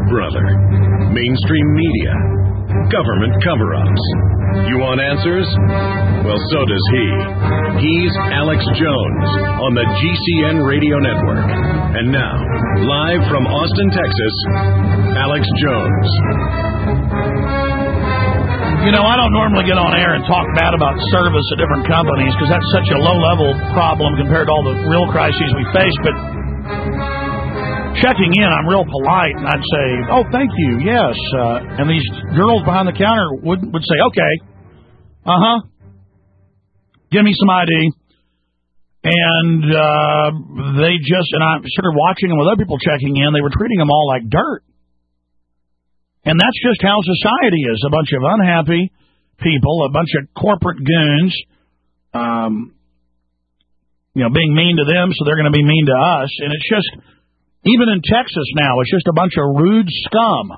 brother. Mainstream media. Government cover-ups. You want answers? Well, so does he. He's Alex Jones on the GCN Radio Network. And now, live from Austin, Texas, Alex Jones. You know, I don't normally get on air and talk bad about service at different companies because that's such a low-level problem compared to all the real crises we face, but checking in, I'm real polite, and I'd say, oh, thank you, yes. And these girls behind the counter would say, okay, give me some ID. And I started watching them with other people checking in. They were treating them all like dirt. And that's just how society is. A bunch of unhappy people, a bunch of corporate goons, being mean to them, so they're going to be mean to us. And it's just... Even in Texas now, it's just a bunch of rude scum.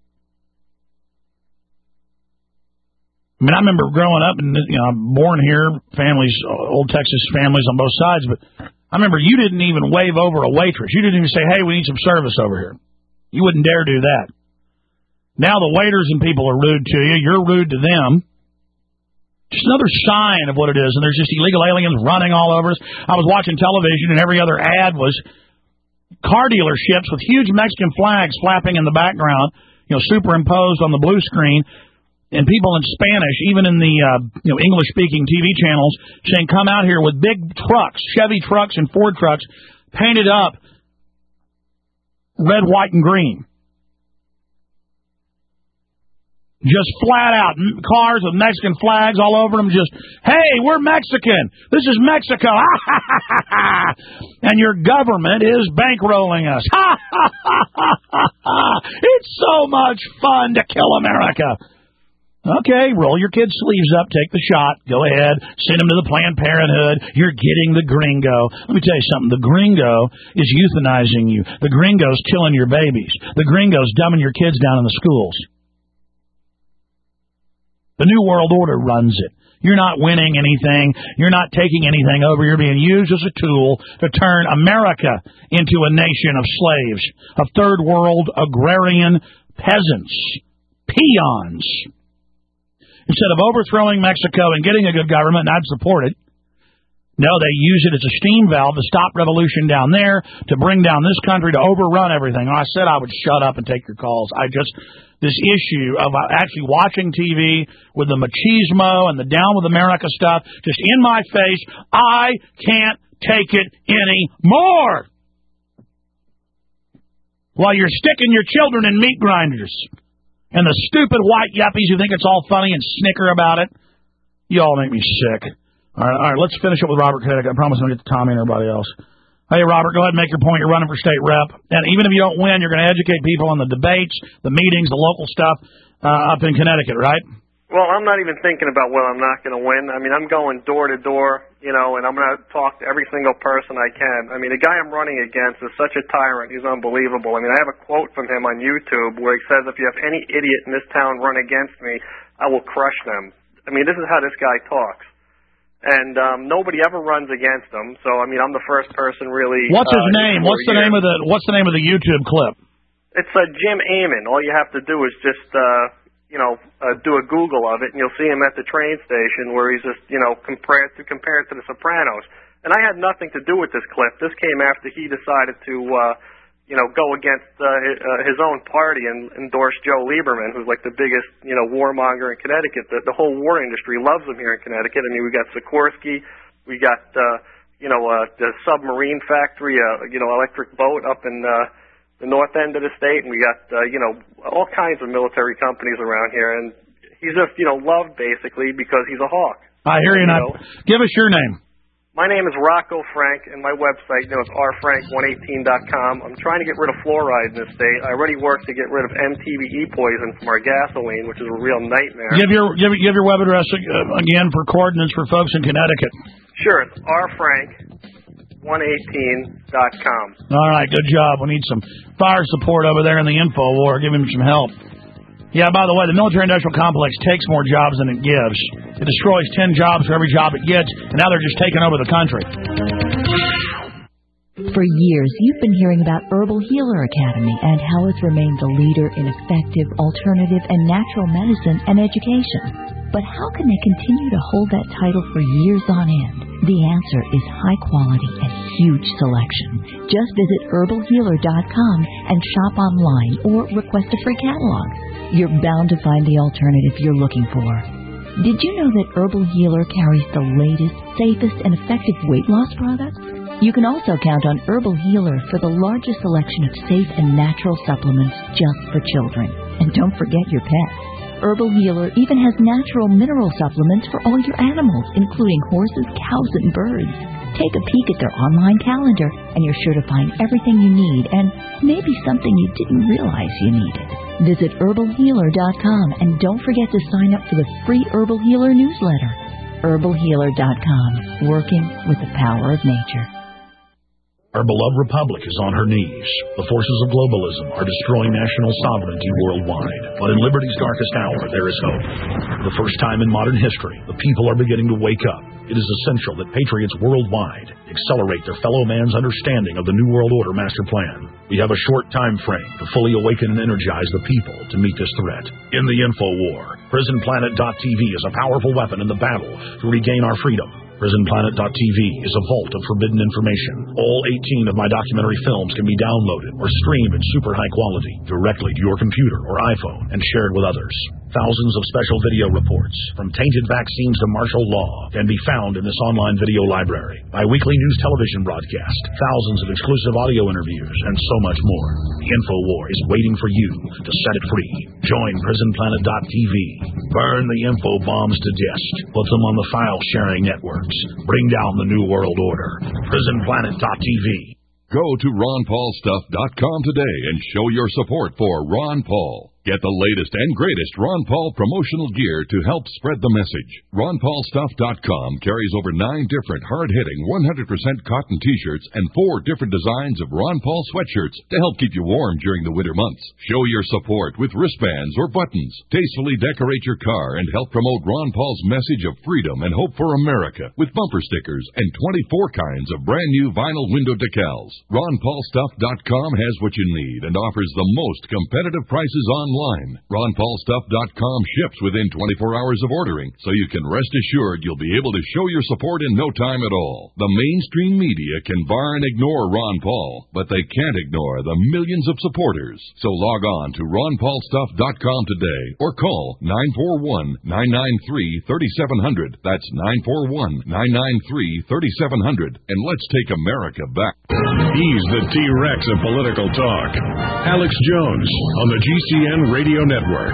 I mean, I remember growing up, and I'm born here, families, old Texas families on both sides, but I remember you didn't even wave over a waitress. You didn't even say, hey, we need some service over here. You wouldn't dare do that. Now the waiters and people are rude to you. You're rude to them. Just another sign of what it is, and there's just illegal aliens running all over us. I was watching television, and every other ad was car dealerships with huge Mexican flags flapping in the background, superimposed on the blue screen, and people in Spanish, even in the English-speaking TV channels, saying, come out here with big trucks, Chevy trucks and Ford trucks, painted up red, white, and green. Just flat out, cars with Mexican flags all over them, just, hey, we're Mexican. This is Mexico. And your government is bankrolling us. It's so much fun to kill America. Okay, roll your kids' sleeves up, take the shot, go ahead, send them to the Planned Parenthood. You're getting the gringo. Let me tell you something. The gringo is euthanizing you. The gringo's killing your babies. The gringo's dumbing your kids down in the schools. The New World Order runs it. You're not winning anything. You're not taking anything over. You're being used as a tool to turn America into a nation of slaves, of third world agrarian peasants, peons. Instead of overthrowing Mexico and getting a good government, and I'd support it, no, they use it as a steam valve to stop revolution down there, to bring down this country, to overrun everything. And I said I would shut up and take your calls. This issue of actually watching TV with the machismo and the Down with America stuff just in my face, I can't take it anymore. While you're sticking your children in meat grinders and the stupid white yuppies who think it's all funny and snicker about it, you all make me sick. All right, let's finish up with Robert Connecticut. I promise I'm going to get to Tommy and everybody else. Hey, Robert, go ahead and make your point. You're running for state rep. And even if you don't win, you're going to educate people on the debates, the meetings, the local stuff up in Connecticut, right? Well, I'm not even thinking about whether I'm not going to win. I mean, I'm going door to door, and I'm going to talk to every single person I can. I mean, the guy I'm running against is such a tyrant. He's unbelievable. I mean, I have a quote from him on YouTube where he says, if you have any idiot in this town run against me, I will crush them. I mean, this is how this guy talks. And nobody ever runs against him. So I mean, I'm the first person really. What's his name? What's the name of the YouTube clip? It's Jim Amon. All you have to do is just do a Google of it, and you'll see him at the train station where he's just compared to The Sopranos. And I had nothing to do with this clip. This came after he decided to go against his own party and endorse Joe Lieberman, who's like the biggest, warmonger in Connecticut. The whole war industry loves him here in Connecticut. I mean, we got Sikorsky, we got, the submarine factory, electric boat up in the north end of the state, and we got, all kinds of military companies around here. And he's just, loved basically because he's a hawk. I hear you now. Give us your name. My name is Rocco Frank, and my website, is rfrank118.com. I'm trying to get rid of fluoride in this state. I already work to get rid of MTBE poison from our gasoline, which is a real nightmare. Give your web address again for coordinates for folks in Connecticut. Sure, it's rfrank118.com. All right, good job. We need some fire support over there in the info war. Give him some help. Yeah, by the way, the military-industrial complex takes more jobs than it gives. It destroys 10 jobs for every job it gets, and now they're just taking over the country. For years, you've been hearing about Herbal Healer Academy and how it's remained the leader in effective, alternative, and natural medicine and education. But how can they continue to hold that title for years on end? The answer is high quality and huge selection. Just visit herbalhealer.com and shop online or request a free catalog. You're bound to find the alternative you're looking for. Did you know that Herbal Healer carries the latest, safest, and effective weight loss products? You can also count on Herbal Healer for the largest selection of safe and natural supplements just for children. And don't forget your pets. Herbal Healer even has natural mineral supplements for all your animals, including horses, cows, and birds. Take a peek at their online calendar, and you're sure to find everything you need and maybe something you didn't realize you needed. Visit herbalhealer.com and don't forget to sign up for the free Herbal Healer newsletter. herbalhealer.com, working with the power of nature. Our beloved republic is on her knees. The forces of globalism are destroying national sovereignty worldwide. But in liberty's darkest hour, there is hope. For the first time in modern history, the people are beginning to wake up. It is essential that patriots worldwide accelerate their fellow man's understanding of the New World Order master plan. We have a short time frame to fully awaken and energize the people to meet this threat. In the info war, PrisonPlanet.tv is a powerful weapon in the battle to regain our freedom. PrisonPlanet.tv is a vault of forbidden information. All 18 of my documentary films can be downloaded or streamed in super high quality directly to your computer or iPhone and shared with others. Thousands of special video reports, from tainted vaccines to martial law, can be found in this online video library. My weekly news television broadcast, thousands of exclusive audio interviews, and so much more. The InfoWar is waiting for you to set it free. Join PrisonPlanet.tv. Burn the info bombs to dust. Put them on the file-sharing networks. Bring down the New World Order. PrisonPlanet.tv. Go to RonPaulStuff.com today and show your support for Ron Paul. Get the latest and greatest Ron Paul promotional gear to help spread the message. RonPaulStuff.com carries over 9 different hard-hitting 100% cotton T-shirts and 4 different designs of Ron Paul sweatshirts to help keep you warm during the winter months. Show your support with wristbands or buttons. Tastefully decorate your car and help promote Ron Paul's message of freedom and hope for America with bumper stickers and 24 kinds of brand new vinyl window decals. RonPaulStuff.com has what you need and offers the most competitive prices online. RonPaulStuff.com ships within 24 hours of ordering, so you can rest assured you'll be able to show your support in no time at all. The mainstream media can bar and ignore Ron Paul, but they can't ignore the millions of supporters. So log on to RonPaulStuff.com today or call 941-993-3700. That's 941-993-3700. And let's take America back. He's the T-Rex of political talk. Alex Jones on the GCN Radio Network.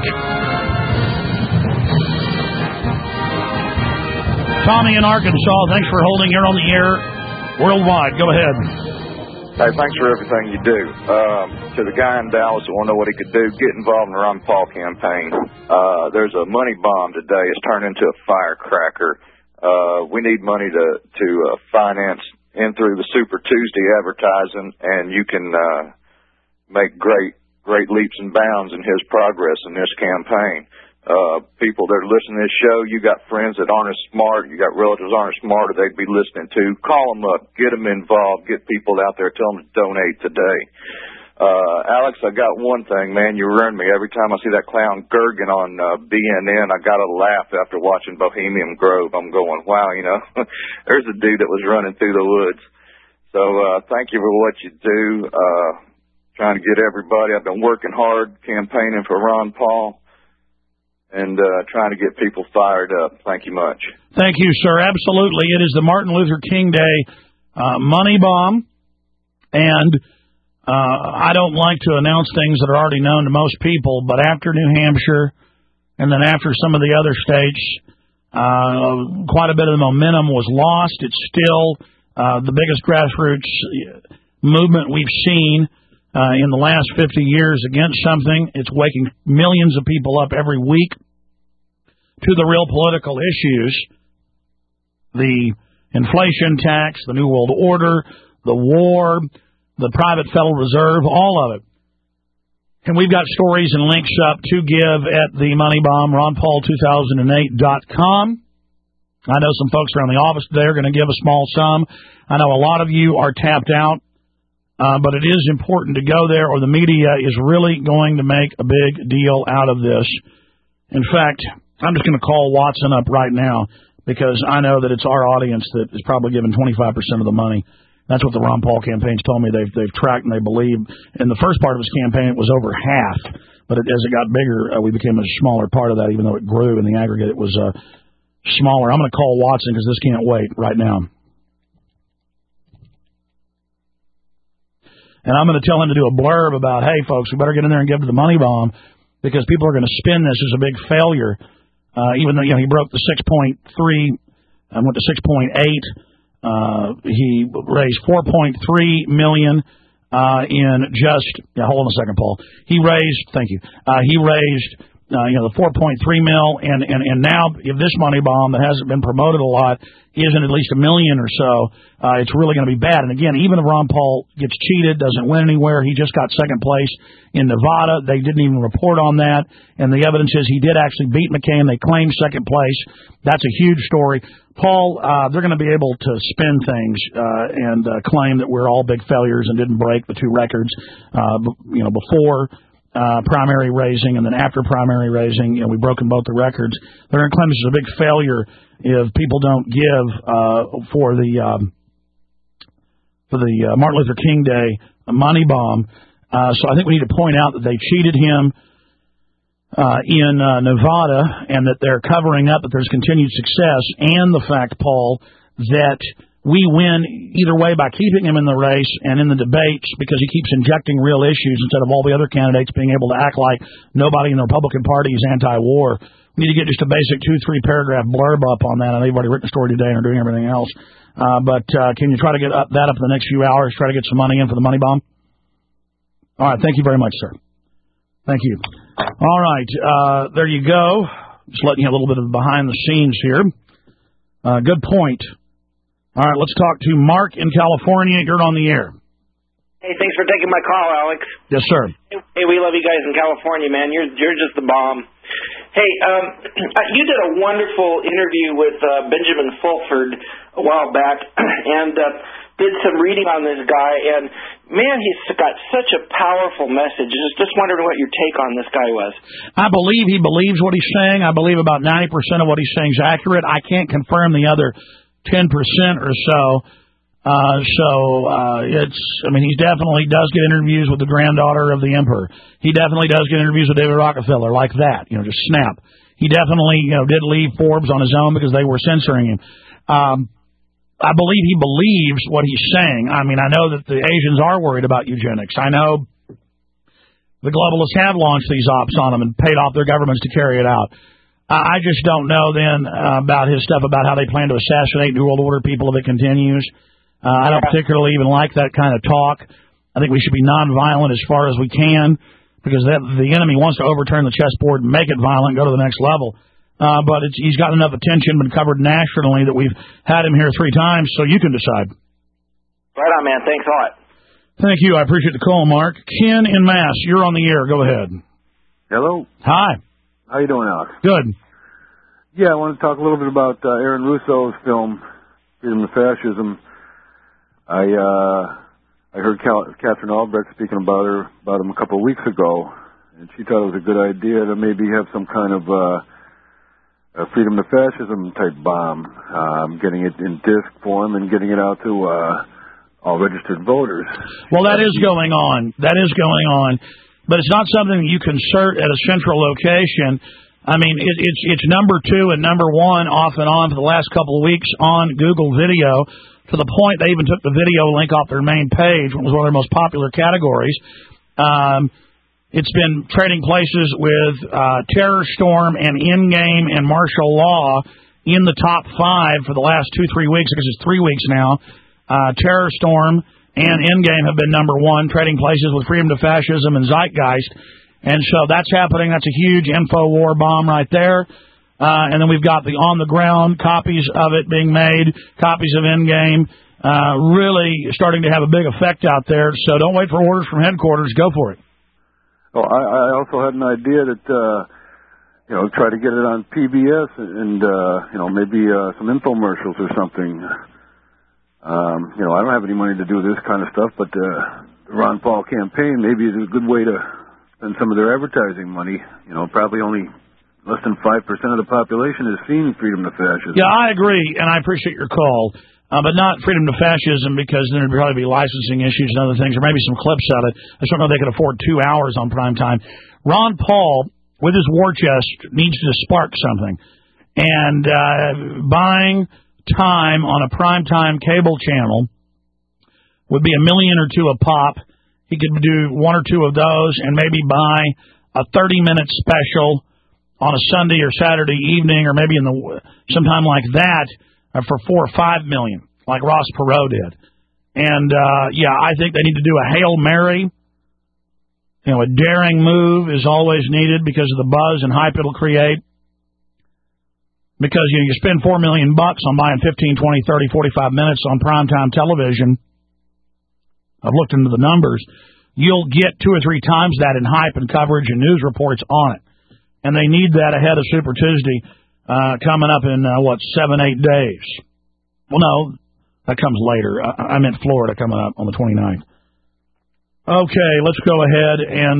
Tommy in Arkansas, thanks for holding. You're on the air worldwide. Go ahead. Hey, thanks for everything you do. To the guy in Dallas that want to know what he could do, get involved in the Ron Paul campaign. There's a money bomb today. It's turned into a firecracker. We need money to finance in through the Super Tuesday advertising, and you can make great leaps and bounds in his progress in this campaign. People that are listening to this show, you got friends that aren't as smart, you got relatives that aren't as smart, or they'd be listening to. Call them up, get them involved, get people out there, tell them to donate today. Alex, I got one thing, man, you ruined me. Every time I see that clown Gergen on BNN, I got to laugh after watching Bohemian Grove. I'm going, wow, you know, there's a dude that was running through the woods. So thank you for what you do. Trying to get everybody. I've been working hard campaigning for Ron Paul and trying to get people fired up. Thank you much. Thank you, sir. Absolutely. It is the Martin Luther King Day money bomb, and I don't like to announce things that are already known to most people, but after New Hampshire and then after some of the other states, quite a bit of the momentum was lost. It's still the biggest grassroots movement we've seen in the last 50 years against something. It's waking millions of people up every week to the real political issues, the inflation tax, the New World Order, the war, the private Federal Reserve, all of it. And we've got stories and links up to give at the Money Bomb, RonPaul2008.com. I know some folks around the office today are going to give a small sum. I know a lot of you are tapped out But it is important to go there, or the media is really going to make a big deal out of this. In fact, I'm just going to call Watson up right now, because I know that it's our audience that is probably giving 25% of the money. That's what the Ron Paul campaign's told me. They've tracked and they believe. In the first part of his campaign, it was over half. But as it got bigger, we became a smaller part of that, even though it grew in the aggregate. It was smaller. I'm going to call Watson because this can't wait right now. And I'm going to tell him to do a blurb about, hey, folks, we better get in there and give to the money bomb, because people are going to spin this as a big failure. Even though he broke the 6.3 and went to 6.8, he raised $4.3 million in just. Hold on a second, Paul. He raised. Thank you. He raised. The 4.3 mil, and now if this money bomb that hasn't been promoted a lot isn't at least $1 million or so, it's really going to be bad. And again, even if Ron Paul gets cheated, doesn't win anywhere, he just got second place in Nevada. They didn't even report on that, and the evidence is he did actually beat McCain. They claimed second place. That's a huge story. Paul, they're going to be able to spin things and claim that we're all big failures and didn't break the two records, before primary raising and then after primary raising. We've broken both the records. They're going to claim this is a big failure if people don't give for the Martin Luther King Day money bomb. So I think we need to point out that they cheated him in Nevada, and that they're covering up that there's continued success, and the fact, Paul, that we win either way by keeping him in the race and in the debates, because he keeps injecting real issues instead of all the other candidates being able to act like nobody in the Republican Party is anti-war. We need to get just a basic 2-3 paragraph blurb up on that. I know you've already written a story today and are doing everything else. But can you try to get that up in the next few hours, try to get some money in for the money bomb? All right, thank you very much, sir. Thank you. All right, there you go. Just letting you a little bit of behind the scenes here. Good point. All right, let's talk to Mark in California. You're on the air. Hey, thanks for taking my call, Alex. Yes, sir. Hey, we love you guys in California, man. You're just the bomb. Hey, you did a wonderful interview with Benjamin Fulford a while back, and did some reading on this guy, and man, he's got such a powerful message. Just wondering what your take on this guy was. I believe he believes what he's saying. I believe about 90% of what he's saying is accurate. I can't confirm the other 10% or so. He definitely does get interviews with the granddaughter of the emperor. He definitely does get interviews with David Rockefeller like that, just snap. He definitely, did leave Forbes on his own because they were censoring him. I believe he believes what he's saying. I know that the Asians are worried about eugenics. I know the globalists have launched these ops on them and paid off their governments to carry it out. I just don't know then about his stuff about how they plan to assassinate New World Order people if it continues. I don't particularly even like that kind of talk. I think we should be nonviolent as far as we can, because the enemy wants to overturn the chessboard and make it violent, go to the next level. But he's got enough attention, been covered nationally, that we've had him here 3 times, so you can decide. Right on, man. Thanks a lot. Thank you. I appreciate the call, Mark. Ken in Mass, you're on the air. Go ahead. Hello. Hi. How you doing, Alex? Good. Yeah, I want to talk a little bit about Aaron Russo's film, Freedom to Fascism. I heard Catherine Albrecht speaking about him a couple of weeks ago, and she thought it was a good idea to maybe have some kind of a Freedom to Fascism type bomb, getting it in disc form and getting it out to all registered voters. Well, that is going on. But it's not something that you can insert at a central location. It's number 2 and number 1 off and on for the last couple of weeks on Google Video, to the point they even took the video link off their main page, which was one of their most popular categories. It's been trading places with Terror Storm and Endgame and Martial Law in the top 5 for the last 2-3 weeks, because it's 3 weeks now. Terror Storm and Endgame have been number 1, trading places with Freedom to Fascism and Zeitgeist. And so that's happening. That's a huge info war bomb right there. And then we've got the on-the-ground copies of it being made, copies of Endgame, really starting to have a big effect out there. So don't wait for orders from headquarters. Go for it. Oh, I also had an idea that, try to get it on PBS and maybe some infomercials or something. I don't have any money to do this kind of stuff, but the Ron Paul campaign maybe is a good way to spend some of their advertising money. Probably only less than 5% of the population has seen Freedom to Fascism. Yeah, I agree, and I appreciate your call, but not Freedom to Fascism, because then there'd probably be licensing issues and other things, or maybe some clips of it. I just don't know if they could afford 2 hours on prime time. Ron Paul, with his war chest, needs to spark something. And buying time on a primetime cable channel would be $1 million or $2 million a pop. He could do 1 or 2 of those and maybe buy a 30-minute special on a Sunday or Saturday evening, or maybe sometime like that for $4 or $5 million, like Ross Perot did. And I think they need to do a Hail Mary. A daring move is always needed because of the buzz and hype it'll create. Because you spend $4 million on buying 15, 20, 30, 45 minutes on primetime television. I've looked into the numbers. You'll get 2 or 3 times that in hype and coverage and news reports on it. And they need that ahead of Super Tuesday coming up in, 7-8 days. Well, no, that comes later. I meant Florida coming up on the 29th. Okay, let's go ahead and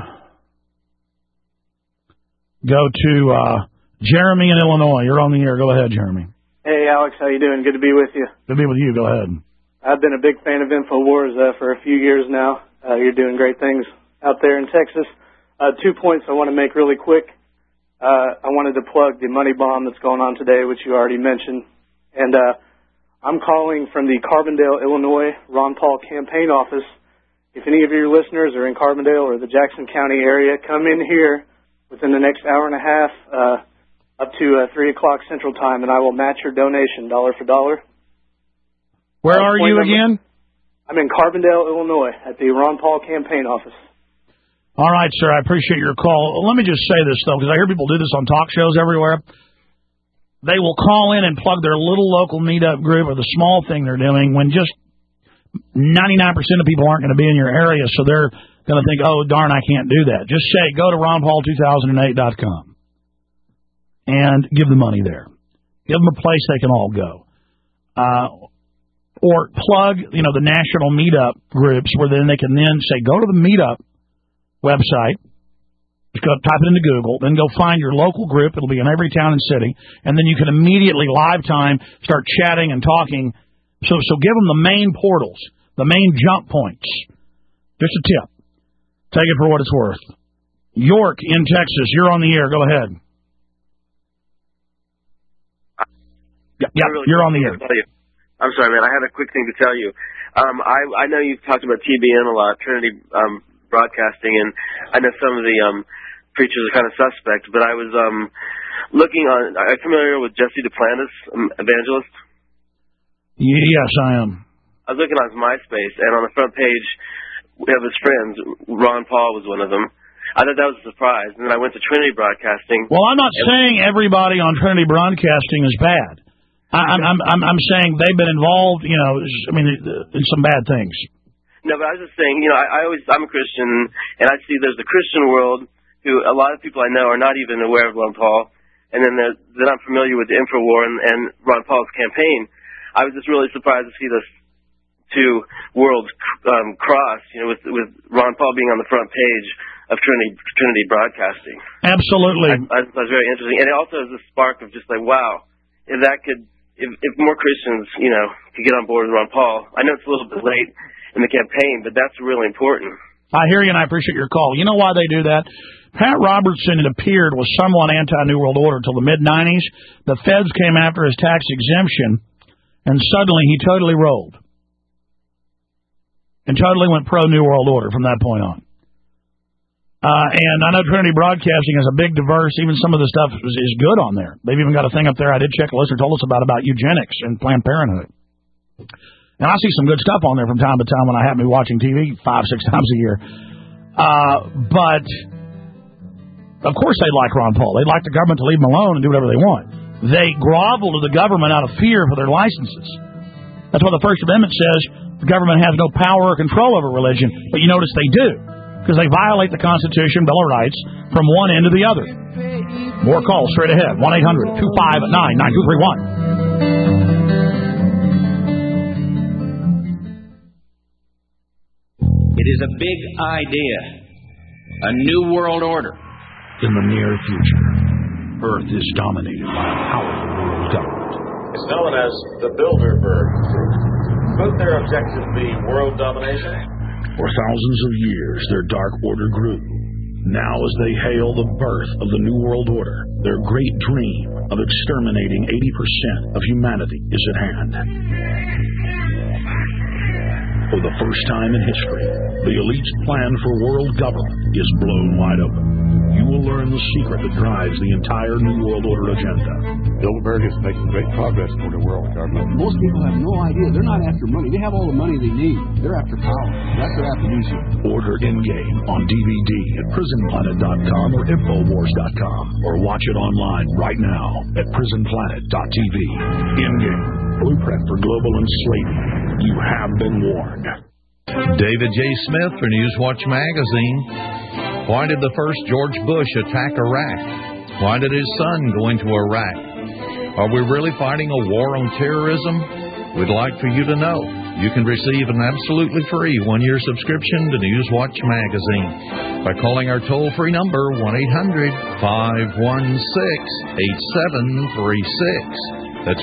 go to Jeremy in Illinois. You're on the air. Go ahead, Jeremy. Hey, Alex. How you doing? Good to be with you. Good to be with you. Go ahead. I've been a big fan of InfoWars for a few years now. You're doing great things out there in Texas. 2 points I want to make really quick. I wanted to plug the money bomb that's going on today, which you already mentioned. And I'm calling from the Carbondale, Illinois, Ron Paul campaign office. If any of your listeners are in Carbondale or the Jackson County area, come in here within the next hour and a half up to 3 o'clock Central Time, and I will match your donation dollar for dollar. Where are you again? I'm in Carbondale, Illinois, at the Ron Paul campaign office. All right, sir. I appreciate your call. Let me just say this, though, because I hear people do this on talk shows everywhere. They will call in and plug their little local meetup group or the small thing they're doing when just 99% of people aren't going to be in your area, so they're going to think, oh, darn, I can't do that. Just say, go to ronpaul2008.com and give the money there. Give them a place they can all go. Or plug, the national meetup groups where then they can then say, go to the meetup website, just go type it into Google, then go find your local group. It'll be in every town and city, and then you can immediately live time start chatting and talking. So give them the main portals, the main jump points. Just a tip. Take it for what it's worth. York in Texas, you're on the air. Go ahead. Yeah, you're on the air. I'm sorry, man. I had a quick thing to tell you. I know you've talked about TBN a lot, Trinity Broadcasting, and I know some of the preachers are kind of suspect, but I was looking on. Are you familiar with Jesse Duplantis, evangelist? Yes, I am. I was looking on his MySpace, and on the front page of his friends, Ron Paul was one of them. I thought that was a surprise, and then I went to Trinity Broadcasting. Well, I'm not saying everybody on Trinity Broadcasting is bad. I'm saying they've been involved, in some bad things. No, but I was just saying, I'm a Christian, and I see there's a Christian world who a lot of people I know are not even aware of Ron Paul, and then I'm familiar with the InfoWar and Ron Paul's campaign. I was just really surprised to see those two worlds cross, with Ron Paul being on the front page of Trinity Broadcasting. Absolutely. I was very interesting, and it also is a spark of just like, wow, if more Christians, could get on board with Ron Paul. I know it's a little bit late in the campaign, but that's really important. I hear you, and I appreciate your call. You know why they do that? Pat Robertson, it appeared, was somewhat anti-New World Order until the mid-'90s. The feds came after his tax exemption, and suddenly he totally rolled. And totally went pro-New World Order from that point on. And I know Trinity Broadcasting has a big diverse, even some of the stuff is good on there. They've even got a thing up there I did check, a listener told us about eugenics and Planned Parenthood. And I see some good stuff on there from time to time when I happen to be watching TV 5-6 times a year. But, of course they'd like Ron Paul. They'd like the government to leave them alone and do whatever they want. They grovel to the government out of fear for their licenses. That's why the First Amendment says the government has no power or control over religion. But you notice they do, because they violate the Constitution, Bill of Rights, from one end to the other. More calls straight ahead. 1-800-259-9231. It is a big idea, a new world order. In the near future, Earth is dominated by a powerful world government. It's known as the Bilderberg Group. Could their objective be world domination? For thousands of years, their dark order grew. Now, as they hail the birth of the New World Order, their great dream of exterminating 80% of humanity is at hand. For the first time in history, the elite's plan for world government is blown wide open. You will learn the secret that drives the entire New World Order agenda. Bilderberg is making great progress toward a world government. Most people have no idea. They're not after money. They have all the money they need. They're after power. That's their attribution. Order Endgame on DVD at prisonplanet.com or Infowars.com, or watch it online right now at prisonplanet.tv. Endgame, blueprint for global enslavement. You have been warned. David J. Smith for Newswatch Magazine. Why did the first George Bush attack Iraq? Why did his son go into Iraq? Are we really fighting a war on terrorism? We'd like for you to know. You can receive an absolutely free one-year subscription to Newswatch Magazine by calling our toll-free number 1-800-516-8736. That's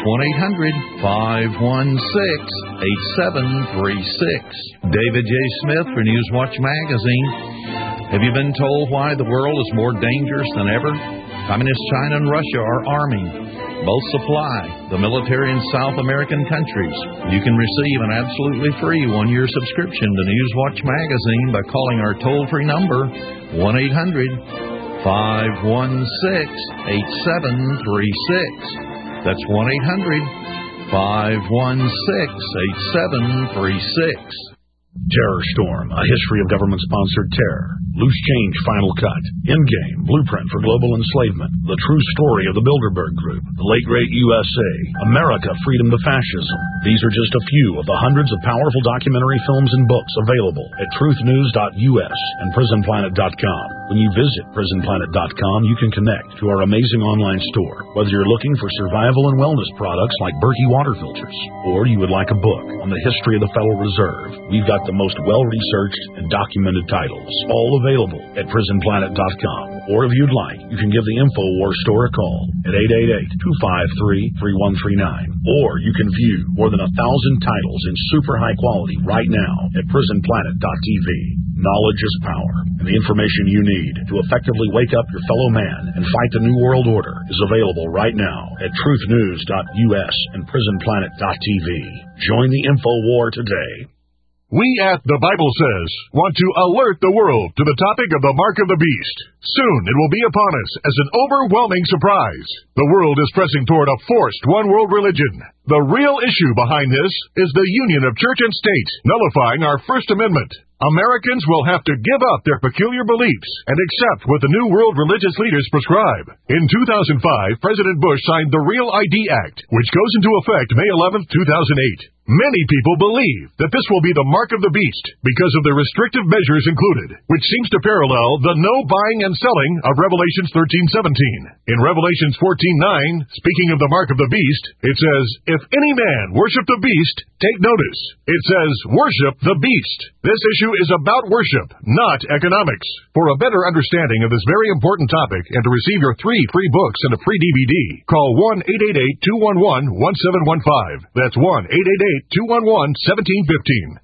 1-800-516-8736. David J. Smith for Newswatch Magazine. Have you been told why the world is more dangerous than ever? Communist China and Russia are arming. Both supply the military in South American countries. You can receive an absolutely free one-year subscription to Newswatch Magazine by calling our toll-free number 1-800-516-8736. That's 1-800-516-8736. Terror Storm, a history of government-sponsored terror. Loose Change Final Cut. Endgame, blueprint for global enslavement. The true story of the Bilderberg Group. The late great USA. America, freedom to fascism. These are just a few of the hundreds of powerful documentary films and books available at truthnews.us and prisonplanet.com. When you visit prisonplanet.com, you can connect to our amazing online store. Whether you're looking for survival and wellness products like Berkey water filters, or you would like a book on the history of the Federal Reserve, we've got the most well-researched and documented titles, all available at prisonplanet.com. Or if you'd like, you can give the InfoWars store a call at 888-253-3139. Or you can view more than 1,000 titles in super high quality right now at prisonplanet.tv. Knowledge is power, and the information you need to effectively wake up your fellow man and fight the New World Order is available right now at truthnews.us and prisonplanet.tv. Join the InfoWar today. We at The Bible Says want to alert the world to the topic of the Mark of the Beast. Soon it will be upon us as an overwhelming surprise. The world is pressing toward a forced one-world religion. The real issue behind this is the union of church and state, nullifying our First Amendment. Americans will have to give up their peculiar beliefs and accept what the New World religious leaders prescribe. In 2005, President Bush signed the Real ID Act, which goes into effect May 11, 2008. Many people believe that this will be the mark of the beast because of the restrictive measures included, which seems to parallel the no buying and selling of Revelations 13:17. In Revelations 14:9, speaking of the mark of the beast, it says, "If any man worship the beast, take notice." It says, "Worship the beast." This issue is about worship, not economics. For a better understanding of this very important topic and to receive your 3 free books and a free DVD, call 1-888-211-1715. That's 1-888-211-1715.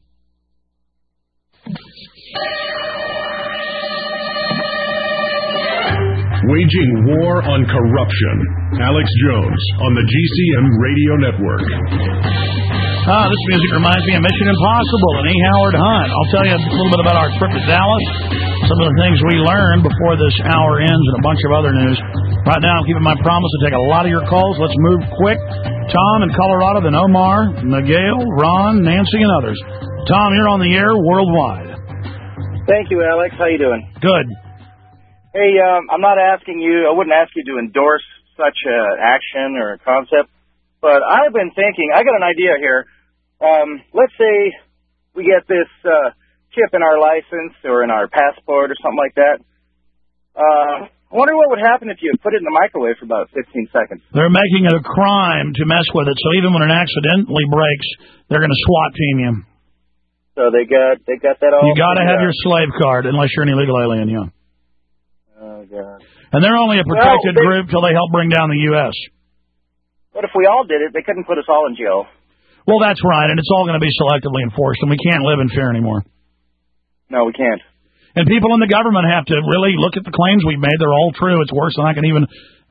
Waging war on corruption. Alex Jones on the GCN Radio Network. This music reminds me of Mission Impossible and E. Howard Hunt. I'll tell you a little bit about our trip to Dallas, some of the things we learned before this hour ends, and a bunch of other news. Right now, I'm keeping my promise to take a lot of your calls. Let's move quick. Tom in Colorado, then Omar, Miguel, Ron, Nancy, and others. Tom, you're on the air worldwide. Thank you, Alex. How you doing? Good. Hey, I'm not asking you, I wouldn't ask you to endorse such an action or a concept, but I've been thinking, I got an idea here. Let's say we get this chip in our license or in our passport or something like that. I wonder what would happen if you put it in the microwave for about 15 seconds. They're making it a crime to mess with it, so even when it accidentally breaks, they're going to SWAT team you. So they got that all. You got to have your slave card unless you're an illegal alien, yeah. Oh God. And they're only a protected group till they help bring down the U.S. But if we all did it, they couldn't put us all in jail. Well, that's right, and it's all going to be selectively enforced, and we can't live in fear anymore. No, we can't. And people in the government have to really look at the claims we've made. They're all true. It's worse than I can even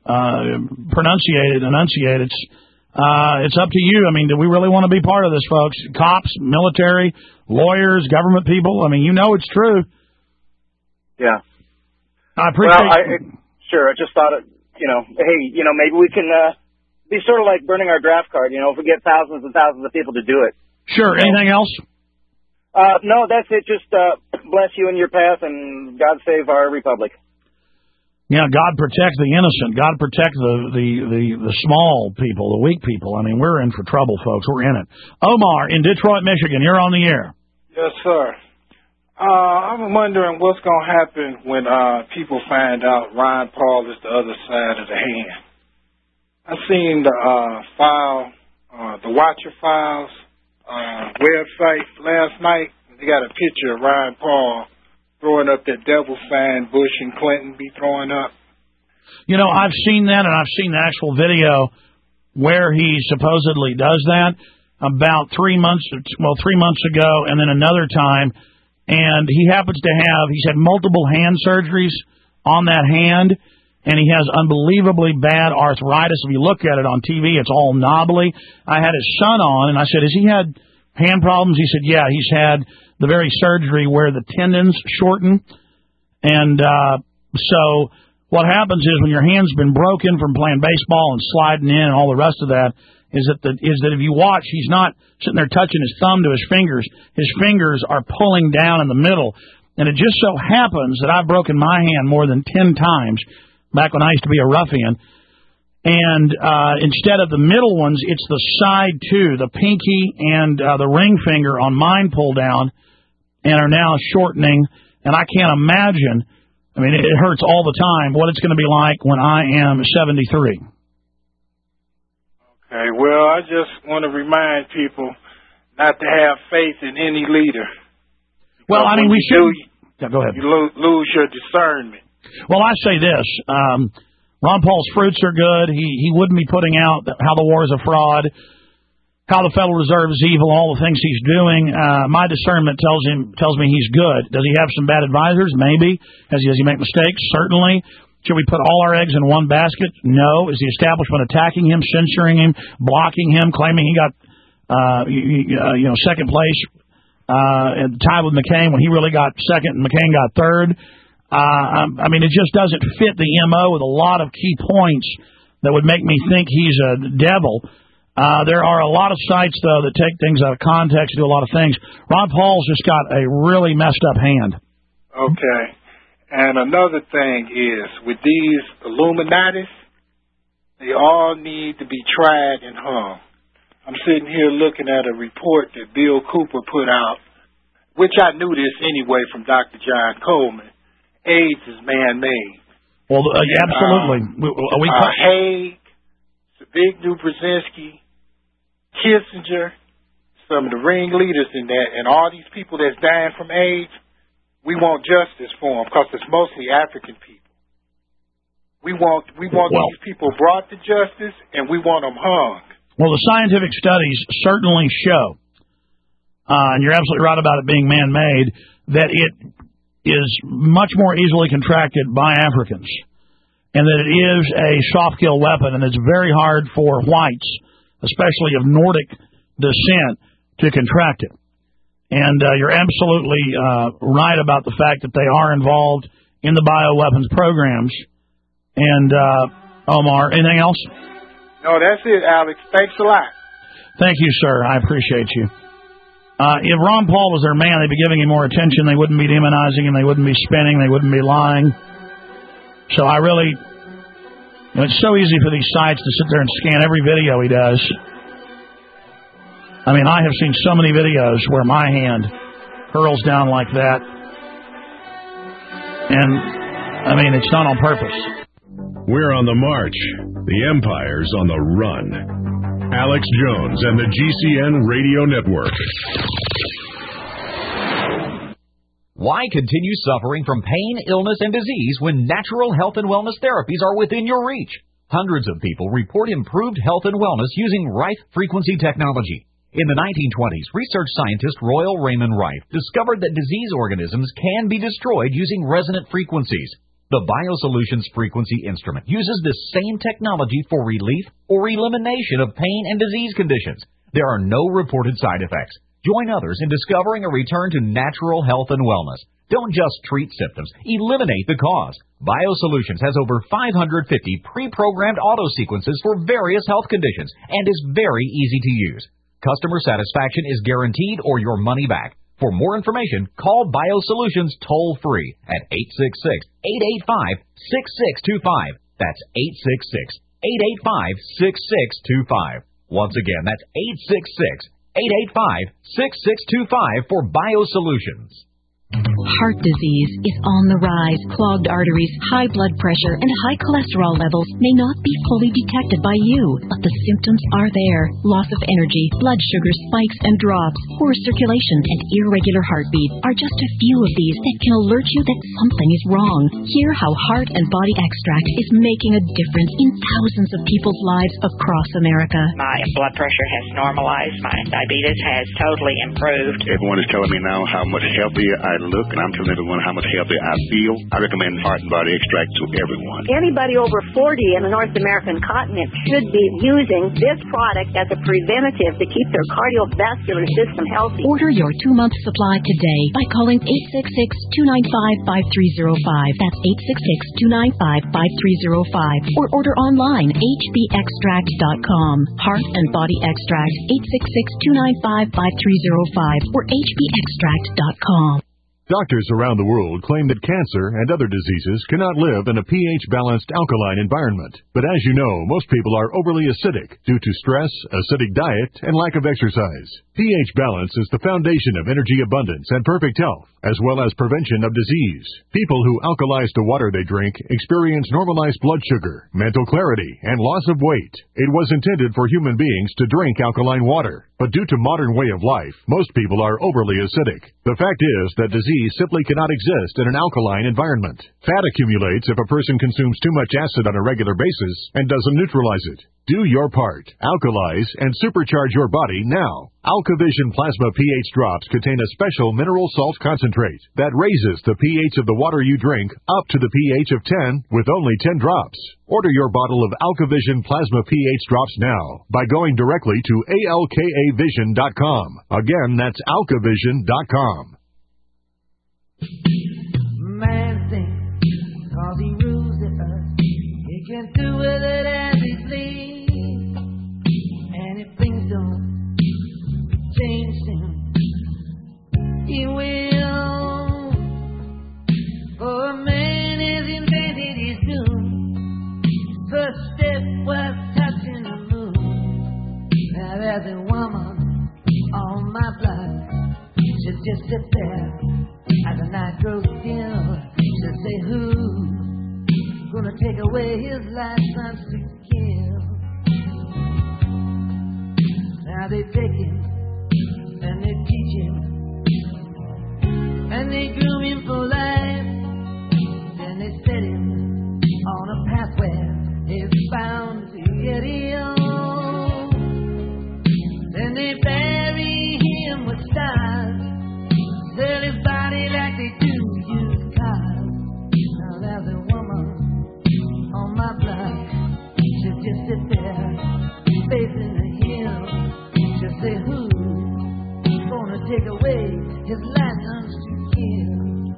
enunciate. It's up to you. I mean, do we really want to be part of this, folks? Cops, military, lawyers, government people. I mean, you know it's true. Yeah. I appreciate Sure, I just thought, hey, maybe we can be sort of like burning our draft card, if we get thousands and thousands of people to do it. Sure. Anything else? No, that's it. Just bless you in your path, and God save our republic. Yeah, God protect the innocent. God protect the small people, the weak people. I mean, we're in for trouble, folks. We're in it. Omar in Detroit, Michigan, you're on the air. Yes, sir. I'm wondering what's going to happen when people find out Ron Paul is the other side of the hand. I seen the Watcher Files website last night. They got a picture of Ron Paul throwing up that devil sign Bush and Clinton be throwing up. I've seen that, and I've seen the actual video where he supposedly does that about 3 months ago, and then another time. And he's had multiple hand surgeries on that hand, and he has unbelievably bad arthritis. If you look at it on TV, it's all knobbly. I had his son on, and I said, has he had hand problems? He said, yeah, he's had the very surgery where the tendons shorten. And so what happens is when your hand's been broken from playing baseball and sliding in and all the rest of that, is that if you watch, he's not sitting there touching his thumb to his fingers. His fingers are pulling down in the middle. And it just so happens that I've broken my hand more than 10 times back when I used to be a ruffian. And instead of the middle ones, it's the side two, the pinky and the ring finger on mine pull down and are now shortening. And I can't imagine, it hurts all the time, what it's going to be like when I am 73. Okay, well, I just want to remind people not to have faith in any leader. Well, we should. Go ahead. You lose your discernment. Well, I say this. Ron Paul's fruits are good. He wouldn't be putting out how the war is a fraud, how the Federal Reserve is evil, all the things he's doing. My discernment tells me he's good. Does he have some bad advisors? Maybe. Does he make mistakes? Certainly. Should we put all our eggs in one basket? No. Is the establishment attacking him, censoring him, blocking him, claiming he got, second place tied with McCain when he really got second and McCain got third? It just doesn't fit the MO with a lot of key points that would make me think he's a devil. There are a lot of sites, though, that take things out of context, do a lot of things. Ron Paul's just got a really messed up hand. Okay. And another thing is, with these Illuminatis, they all need to be tried and hung. I'm sitting here looking at a report that Bill Cooper put out, which I knew this anyway from Dr. John Coleman. AIDS is man-made. Well, absolutely. Haig, Zbigniew Brzezinski, Kissinger, some of the ringleaders in that, and all these people that's dying from AIDS, we want justice for them because it's mostly African people. We want these people brought to justice, and we want them hung. Well, the scientific studies certainly show, and you're absolutely right about it being man-made, that it is much more easily contracted by Africans, and that it is a soft-kill weapon, and it's very hard for whites, especially of Nordic descent, to contract it. And you're absolutely right about the fact that they are involved in the bioweapons programs. And, Omar, anything else? No, that's it, Alex. Thanks a lot. Thank you, sir. I appreciate you. If Ron Paul was their man, they'd be giving him more attention. They wouldn't be demonizing him. They wouldn't be spinning. They wouldn't be lying. So I really... it's so easy for these sites to sit there and scan every video he does. I have seen so many videos where my hand curls down like that. And, it's not on purpose. We're on the march. The empire's on the run. Alex Jones and the GCN Radio Network. Why continue suffering from pain, illness, and disease when natural health and wellness therapies are within your reach? Hundreds of people report improved health and wellness using Rife frequency technology. In the 1920s, research scientist Royal Raymond Rife discovered that disease organisms can be destroyed using resonant frequencies. The BioSolutions frequency instrument uses this same technology for relief or elimination of pain and disease conditions. There are no reported side effects. Join others in discovering a return to natural health and wellness. Don't just treat symptoms, eliminate the cause. BioSolutions has over 550 pre-programmed auto sequences for various health conditions and is very easy to use. Customer satisfaction is guaranteed or your money back. For more information, call BioSolutions toll-free at 866-885-6625. That's 866-885-6625. Once again, that's 866-885-6625 for BioSolutions. Heart disease is on the rise. Clogged arteries, high blood pressure, and high cholesterol levels may not be fully detected by you, but the symptoms are there. Loss of energy, blood sugar spikes and drops, poor circulation, and irregular heartbeat are just a few of these that can alert you that something is wrong. Hear how Heart and Body Extract is making a difference in thousands of people's lives across America. My blood pressure has normalized. My diabetes has totally improved. Everyone is telling me now how much healthier I look, and I'm telling everyone how much healthier I feel. I recommend Heart and Body Extract to everyone. Anybody over 40 in the North American continent should be using this product as a preventative to keep their cardiovascular system healthy. Order your 2-month supply today by calling 866-295-5305. That's 866-295-5305. Or order online, hbextract.com. Heart and Body Extract, 866-295-5305 or hbextract.com. Doctors around the world claim that cancer and other diseases cannot live in a pH-balanced alkaline environment. But as you know, most people are overly acidic due to stress, acidic diet, and lack of exercise. pH balance is the foundation of energy abundance and perfect health, as well as prevention of disease. People who alkalize the water they drink experience normalized blood sugar, mental clarity, and loss of weight. It was intended for human beings to drink alkaline water, but due to modern way of life, most people are overly acidic. The fact is that disease simply cannot exist in an alkaline environment. Fat accumulates if a person consumes too much acid on a regular basis and doesn't neutralize it. Do your part. Alkalize and supercharge your body now. AlkaVision Plasma pH drops contain a special mineral salt concentrate that raises the pH of the water you drink up to the pH of 10 with only 10 drops. Order your bottle of AlkaVision Plasma pH drops now by going directly to alkavision.com. Again, that's alkavision.com. Man thinks 'cause he rules the earth, he can do with it as he please. And if things don't change him, he will. For a man has invented his doom. First step was touching the moon. Now there's a woman on my block. She'll just sit there as the night grows dim. She'll say, who's gonna take away his license to kill? Now they take him and they teach him and they groom him for life. Then they set him on a path where he's bound to get ill. Then they bury him with stars, sell his body like they do used cars. Now there's a woman on my block. She'll just sit there, facing the hill. She'll say, who's gonna take away his license to kill?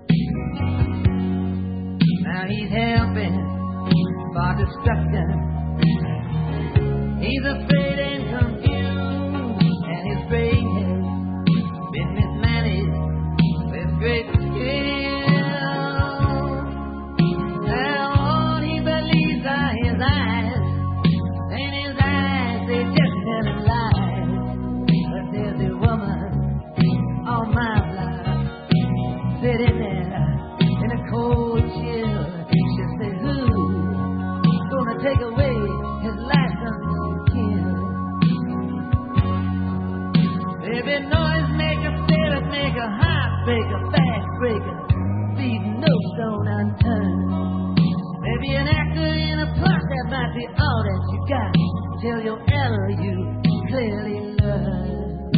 Now he's helping for destruction. He's afraid and confused, and his brain has been mismanaged with great skill. Now all he believes are his eyes, and his eyes, they just tell him lies. But there's a woman on my block, sitting there in a cold chill. She'll say, who's gonna take away his license to kill? Every noise make a spirit, make a heart break a back. icebreaker, leave no stone unturned. Maybe an actor in a plot that might be all that you got till you ever you clearly learn.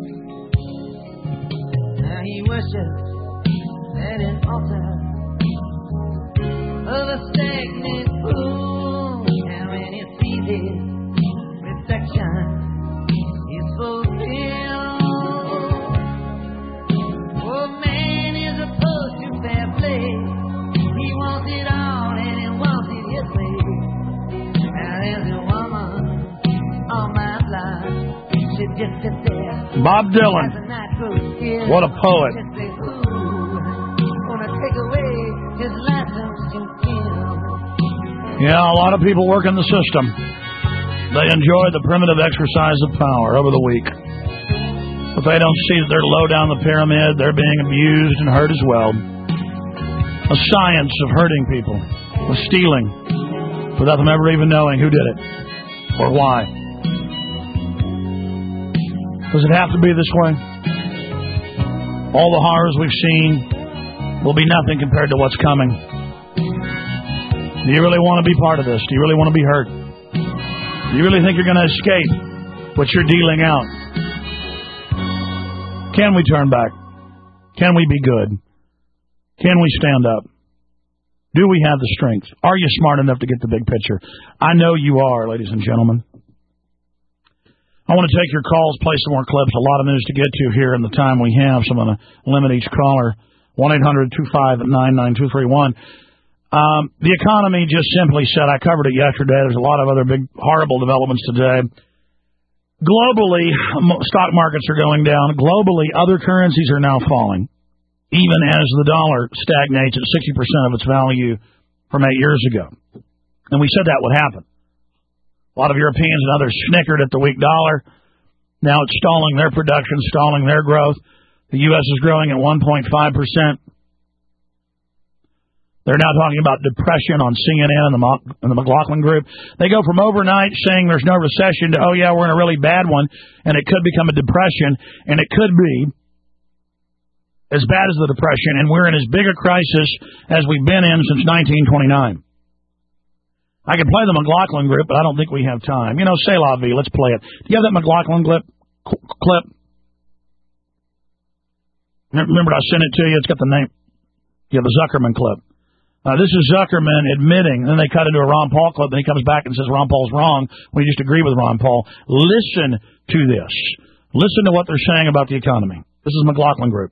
Now he worships at an altar of a stagnant pool, and when he sees his reflection, he's fulfilled. Oh, man is opposed to fair play. He wants it all and he wants it his way. Now there's a woman on my block. She just sits there. Bob Dylan. What a poet. Yeah, a lot of people work in the system. They enjoy the primitive exercise of power over the week. But they don't see that they're low down the pyramid. They're being abused and hurt as well. A science of hurting people, of stealing, without them ever even knowing who did it or why. Does it have to be this way? All the horrors we've seen will be nothing compared to what's coming. Do you really want to be part of this? Do you really want to be hurt? Do you really think you're going to escape what you're dealing out? Can we turn back? Can we be good? Can we stand up? Do we have the strength? Are you smart enough to get the big picture? I know you are, ladies and gentlemen. I want to take your calls, play some more clips. A lot of news to get to here in the time we have, so I'm going to limit each caller. 1-800-259-9231. The economy just simply said, I covered it yesterday, there's a lot of other big, horrible developments today. Globally, stock markets are going down. Globally, other currencies are now falling, even as the dollar stagnates at 60% of its value from 8 years ago. And we said that would happen. A lot of Europeans and others snickered at the weak dollar. Now it's stalling their production, stalling their growth. The U.S. is growing at 1.5%. They're now talking about depression on CNN and the McLaughlin Group. They go from overnight saying there's no recession to, oh, yeah, we're in a really bad one, and it could become a depression, and it could be as bad as the depression, and we're in as big a crisis as we've been in since 1929. I could play the McLaughlin Group, but I don't think we have time. You know, say la vie, let's play it. Do you have that McLaughlin clip? Remember I sent it to you? It's got the name. Yeah, the Zuckerman clip. This is Zuckerman admitting, and then they cut into a Ron Paul clip, and he comes back and says Ron Paul's wrong when he just agreed with Ron Paul. Listen to this. Listen to what they're saying about the economy. This is McLaughlin Group.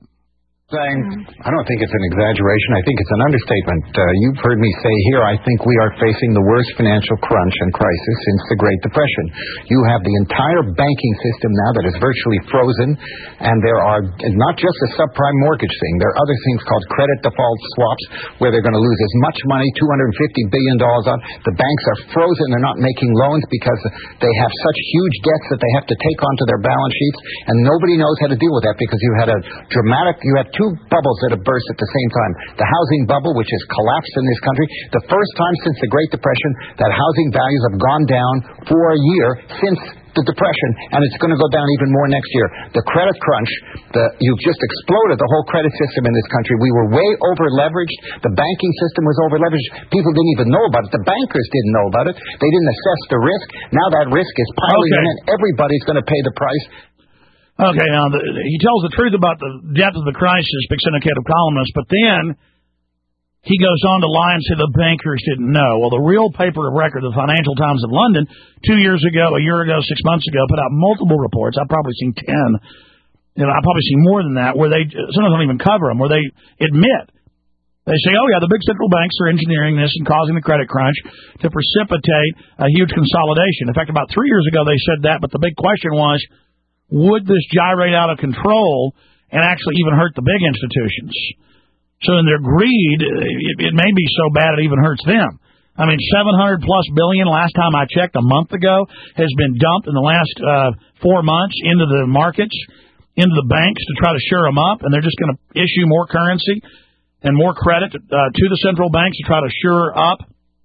I don't think it's an exaggeration. I think it's an understatement. You've heard me say here, I think we are facing the worst financial crunch and crisis since the Great Depression. You have the entire banking system now that is virtually frozen, and there are not just a subprime mortgage thing. There are other things called credit default swaps where they're going to lose as much money, $250 billion on. The banks are frozen. They're not making loans because they have such huge debts that they have to take onto their balance sheets, and nobody knows how to deal with that because you had two bubbles that have burst at the same time. The housing bubble, which has collapsed in this country, the first time since the Great Depression that housing values have gone down for a year since the Depression, and it's going to go down even more next year. The credit crunch, you've just exploded the whole credit system in this country. We were way over-leveraged. The banking system was over-leveraged. People didn't even know about it. The bankers didn't know about it. They didn't assess the risk. Now that risk is piling in, and everybody's going to pay the price. Okay, now, he tells the truth about the depth of the crisis, big syndicated columnist, but then he goes on to lie and say the bankers didn't know. Well, the real paper of record, the Financial Times of London, 2 years ago, a year ago, 6 months ago, put out multiple reports. I've probably seen 10. I've probably seen more than that, where they sometimes don't even cover them, where they admit. They say, oh, yeah, the big central banks are engineering this and causing the credit crunch to precipitate a huge consolidation. In fact, about 3 years ago, they said that, but the big question was, would this gyrate out of control and actually even hurt the big institutions? So in their greed, it may be so bad it even hurts them. I mean, $700+ billion last time I checked a month ago has been dumped in the last 4 months into the markets, into the banks to try to shore them up, and they're just going to issue more currency and more credit to the central banks to try to shore up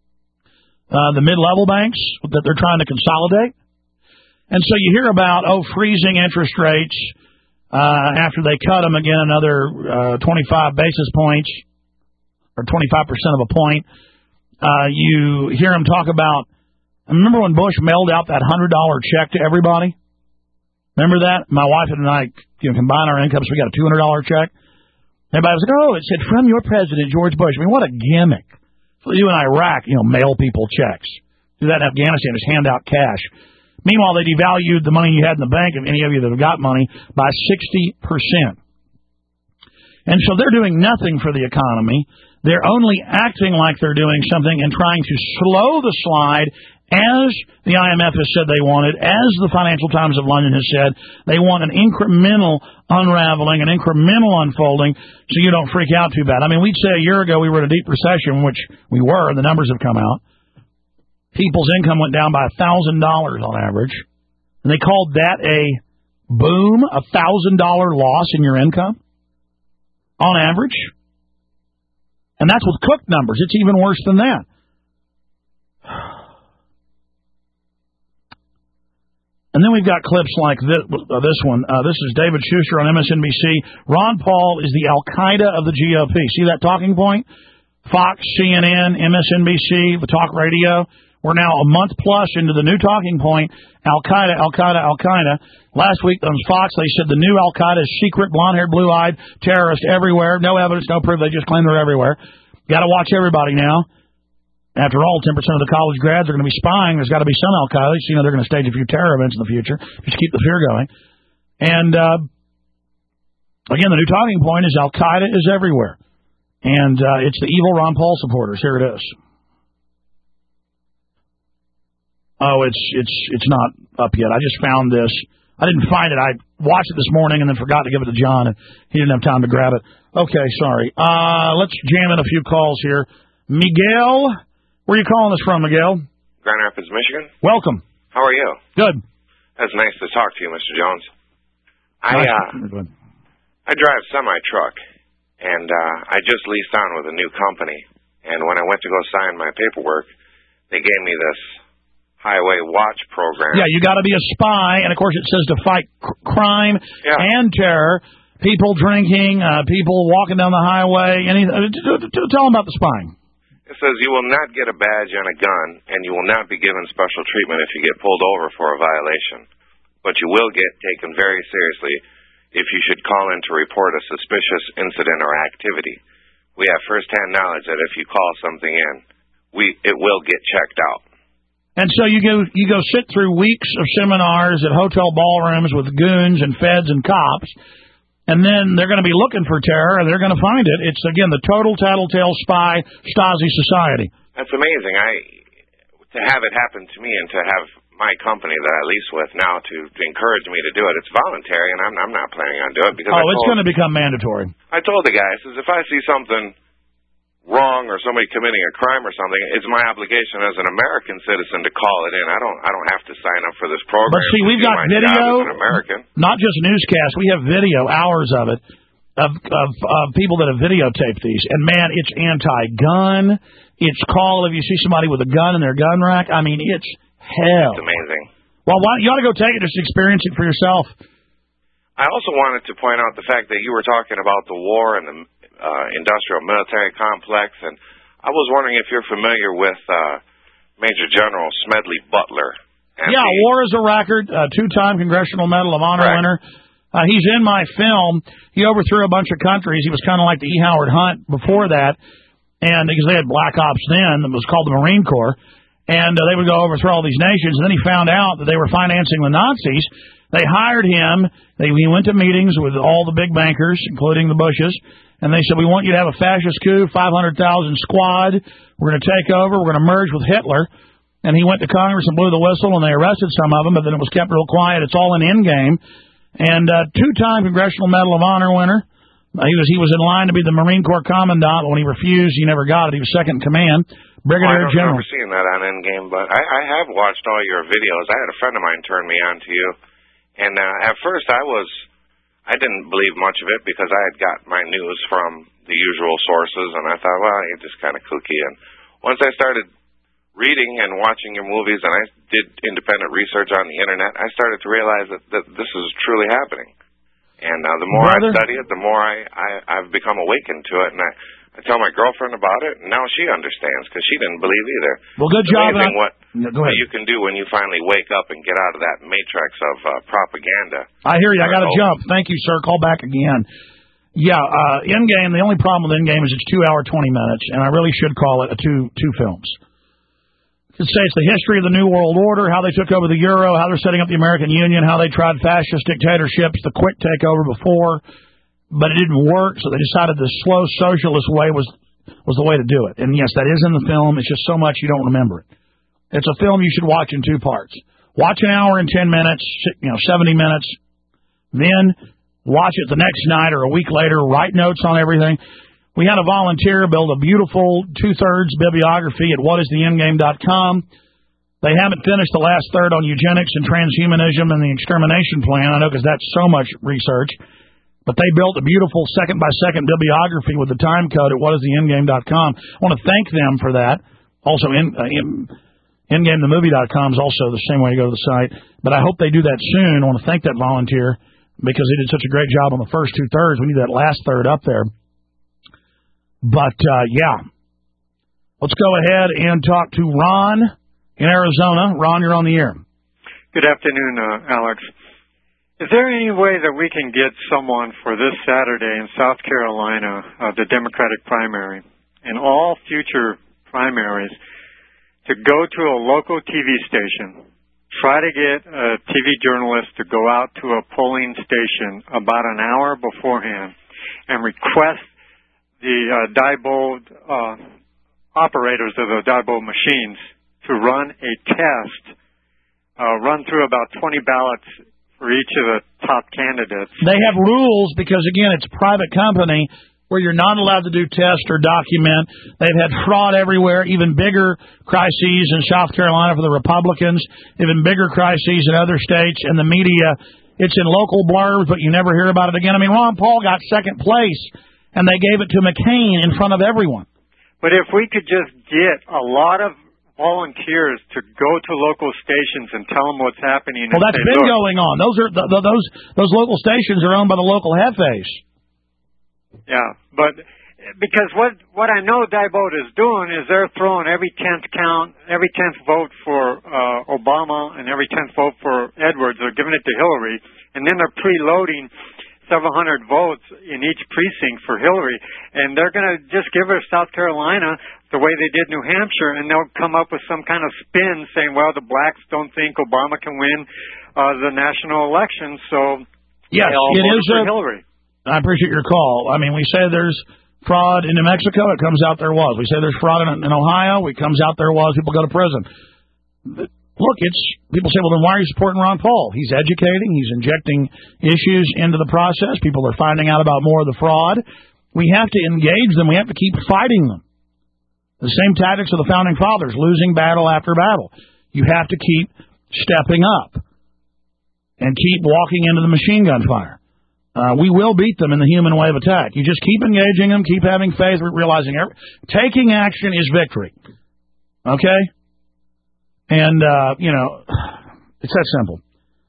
the mid-level banks that they're trying to consolidate. And so you hear about, freezing interest rates, after they cut them again another 25 basis points, or 25% of a point. You hear them talk about, remember when Bush mailed out that $100 check to everybody? Remember that? My wife and I combine our incomes, we got a $200 check. Everybody was like, oh, it said from your president, George Bush. I mean, what a gimmick. So you in Iraq, mail people checks. Do that in Afghanistan, just hand out cash. Meanwhile, they devalued the money you had in the bank, of any of you that have got money, by 60%. And so they're doing nothing for the economy. They're only acting like they're doing something and trying to slow the slide, as the IMF has said they wanted, as the Financial Times of London has said. They want an incremental unraveling, an incremental unfolding, so you don't freak out too bad. I mean, we'd say a year ago we were in a deep recession, which we were, and the numbers have come out. People's income went down by $1,000 on average, and they called that a boom, a $1,000 loss in your income on average. And that's with cooked numbers. It's even worse than that. And then we've got clips like this one. This is David Schuster on MSNBC. Ron Paul is the Al-Qaeda of the GOP. See that talking point? Fox, CNN, MSNBC, the talk radio. We're now a month plus into the new talking point. Al-Qaeda, Al-Qaeda, Al-Qaeda. Last week on Fox, they said the new Al-Qaeda is secret, blonde-haired, blue-eyed terrorists everywhere. No evidence, no proof. They just claim they're everywhere. Got to watch everybody now. After all, 10% of the college grads are going to be spying. There's got to be some Al-Qaeda. So, they're going to stage a few terror events in the future. Just keep the fear going. And, again, the new talking point is Al-Qaeda is everywhere. And it's the evil Ron Paul supporters. Here it is. Oh, it's not up yet. I just found this. I didn't find it. I watched it this morning and then forgot to give it to John, and he didn't have time to grab it. Okay, sorry. Let's jam in a few calls here. Miguel, where are you calling us from, Miguel? Grand Rapids, Michigan. Welcome. How are you? Good. That's nice to talk to you, Mr. Jones. I drive semi-truck, and I just leased on with a new company. And when I went to go sign my paperwork, they gave me this Highway Watch program. Yeah, you got to be a spy, and of course it says to fight crime and terror, people drinking, people walking down the highway. Tell them about the spying. It says you will not get a badge and a gun, and you will not be given special treatment if you get pulled over for a violation. But you will get taken very seriously if you should call in to report a suspicious incident or activity. We have first-hand knowledge that if you call something in, it will get checked out. And so you go sit through weeks of seminars at hotel ballrooms with goons and feds and cops, and then they're going to be looking for terror, and they're going to find it. It's, again, the total tattletale spy Stasi society. That's amazing. To have it happen to me and to have my company that I lease with now to encourage me to do it, it's voluntary, and I'm not planning on doing it. Because it's going to become mandatory. I told the guy, I says, if I see something wrong or somebody committing a crime or something, it's my obligation as an American citizen to call it in. I don't have to sign up for this program. But see, we've got video, as an American. Not just newscasts. We have video, hours of it, of people that have videotaped these. And man, it's anti-gun. It's call if you see somebody with a gun in their gun rack. I mean, it's hell. It's amazing. Well, you ought to go take it, just experience it for yourself. I also wanted to point out the fact that you were talking about the war and the industrial military complex, and I was wondering if you're familiar with Major General Smedley Butler. Yeah, War is a Record, two-time Congressional Medal of Honor winner. He's in my film. He overthrew a bunch of countries. He was kind of like the E. Howard Hunt before that, and because they had black ops then, it was called the Marine Corps, and they would go overthrow all these nations, and then he found out that they were financing the Nazis. They hired him. He went to meetings with all the big bankers, including the Bushes, and they said, we want you to have a fascist coup, 500,000 squad. We're going to take over. We're going to merge with Hitler. And he went to Congress and blew the whistle, and they arrested some of them, but then it was kept real quiet. It's all an endgame. And two-time Congressional Medal of Honor winner. He was in line to be the Marine Corps Commandant. When he refused, he never got it. He was second in command. Brigadier General. I've never seen that on Endgame, but I have watched all your videos. I had a friend of mine turn me on to you. And at first I didn't believe much of it because I had got my news from the usual sources, and I thought, well, you're just kind of kooky. And once I started reading and watching your movies, and I did independent research on the Internet, I started to realize that this is truly happening. And the more I study it, the more I've become awakened to it. And I tell my girlfriend about it, and now she understands because she didn't believe either. Well, good job. Amazing what go ahead. you can do when you finally wake up and get out of that matrix of propaganda. I hear you. I got to jump. Thank you, sir. Call back again. Yeah, Endgame, the only problem with Endgame is it's 2 hours, 20 minutes, and I really should call it two films. It say it's the history of the New World Order, how they took over the Euro, how they're setting up the American Union, how they tried fascist dictatorships, the quick takeover before, but it didn't work, so they decided the slow socialist way was the way to do it. And yes, that is in the film. It's just so much you don't remember it. It's a film you should watch in 2 parts. Watch an hour and 10 minutes, 70 minutes, then watch it the next night or a week later, write notes on everything. We had a volunteer build a beautiful 2/3 bibliography at whatistheendgame.com. They haven't finished the last third on eugenics and transhumanism and the extermination plan, I know, because that's so much research. But they built a beautiful second-by-second bibliography with the time code at whatistheendgame.com. I want to thank them for that. Also, endgamethemovie.com is also the same way to go to the site. But I hope they do that soon. I want to thank that volunteer because he did such a great job on the first 2/3. We need that last third up there. But, yeah. Let's go ahead and talk to Ron in Arizona. Ron, you're on the air. Good afternoon, Alex. Is there any way that we can get someone for this Saturday in South Carolina, the Democratic primary, and all future primaries, to go to a local TV station, try to get a TV journalist to go out to a polling station about an hour beforehand and request the Diebold operators of the Diebold machines to run a test, run through about 20 ballots for each of the top candidates. They have rules because, again, it's a private company where you're not allowed to do test or document. They've had fraud everywhere, even bigger crises in South Carolina for the Republicans, even bigger crises in other states, and the media, it's in local blurbs, but you never hear about it again. I mean, Ron Paul got second place, and they gave it to McCain in front of everyone. But if we could just get a lot of volunteers to go to local stations and tell them what's happening. Well, that's been going on. Those local stations are owned by the local jefes. Yeah, but because what I know Diebold is doing is they're throwing every 10th vote for Obama and every 10th vote for Edwards. They're giving it to Hillary, and then they're preloading several hundred votes in each precinct for Hillary, and they're going to just give her South Carolina the way they did New Hampshire, and they'll come up with some kind of spin saying, well, the blacks don't think Obama can win the national election, so yes, it is for Hillary. I appreciate your call. I mean, we say there's fraud in New Mexico, it comes out there was. We say there's fraud in Ohio, it comes out there was. People go to prison. Look, people say, well, then why are you supporting Ron Paul? He's educating, he's injecting issues into the process. People are finding out about more of the fraud. We have to engage them. We have to keep fighting them. The same tactics of the Founding Fathers, losing battle after battle. You have to keep stepping up and keep walking into the machine gun fire. We will beat them in the human wave attack. You just keep engaging them, keep having faith, realizing taking action is victory. Okay? And, it's that simple.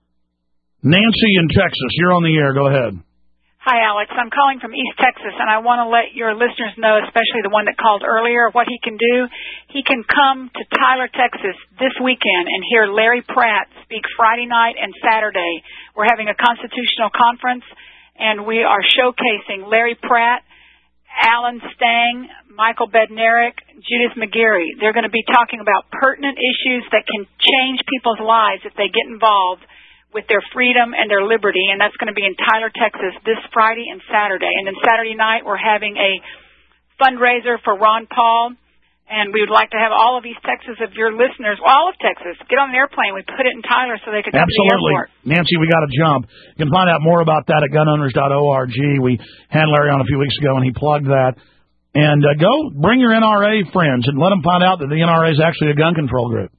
Nancy in Texas, you're on the air. Go ahead. Hi, Alex. I'm calling from East Texas, and I want to let your listeners know, especially the one that called earlier, what he can do. He can come to Tyler, Texas this weekend and hear Larry Pratt speak Friday night and Saturday. We're having a constitutional conference, and we are showcasing Larry Pratt, Alan Stang, Michael Bednarik, Judith McGeary. They're going to be talking about pertinent issues that can change people's lives if they get involved with their freedom and their liberty, and that's going to be in Tyler, Texas this Friday and Saturday. And then Saturday night we're having a fundraiser for Ron Paul, and we would like to have all of East Texas, of your listeners, all of Texas, get on an airplane. We put it in Tyler so they could come to the airport. Nancy, we got to jump. You can find out more about that at gunowners.org. We had Larry on a few weeks ago, and he plugged that. And go bring your NRA friends and let them find out that the NRA is actually a gun control group.